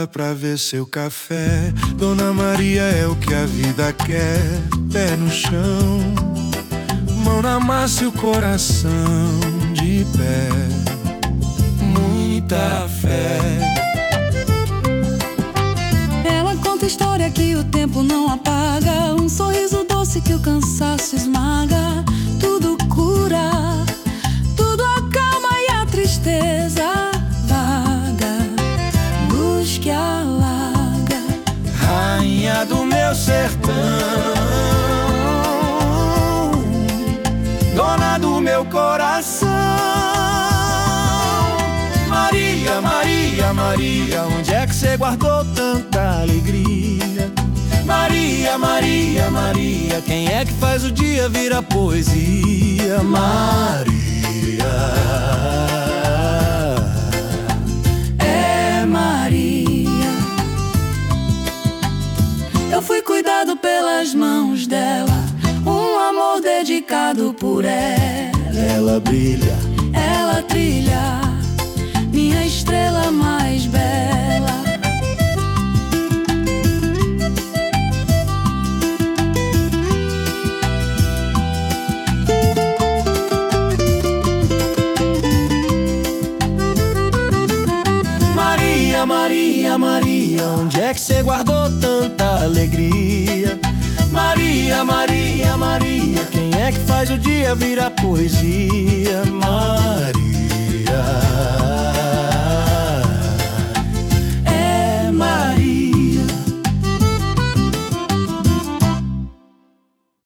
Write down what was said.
pra ver seu café. Dona Maria é o que a vida quer. Pé no chão, mão na massa e o coração de pé. Muita fé. Ela conta história que o tempo não apaga, um sorriso doce que o cansaço esmaga. Tudo cura, tudo acalma e a tristeza vaga, luz que alaga. Rainha do meu sertão, dona do meu coração. Maria, Maria, Maria, onde é que você guardou tanta alegria? Maria, Maria, Maria, quem é que faz o dia virar poesia? Maria, É Maria. Eu fui cuidado pelas mãos dela, um amor dedicado por ela. ela brilha, Ela trilha minha estrela mais bela. Maria, Maria, Maria, onde é que você guardou tanta alegria? Maria, Maria, Maria, quem é que faz o dia virar poesia? Maria.